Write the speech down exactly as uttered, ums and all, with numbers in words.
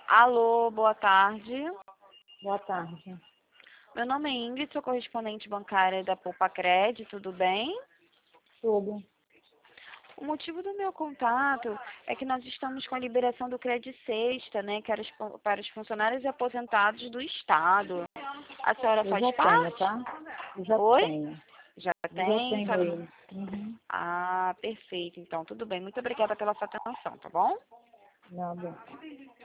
Alô, boa tarde. Boa tarde. Meu nome é Ingrid, sou correspondente bancária da Poupa-Cred, tudo bem? Tudo. O motivo do meu contato é que nós estamos com a liberação do Cred Sexta, né, que era os fun- para os funcionários e aposentados do Estado. A senhora Eu faz já tenho, parte? tá? Eu já Oi? tenho. Já Eu já tem? tenho Sabe? ele. Uhum. Ah, perfeito. Então, tudo bem. Muito obrigada pela sua atenção, tá bom? Nada.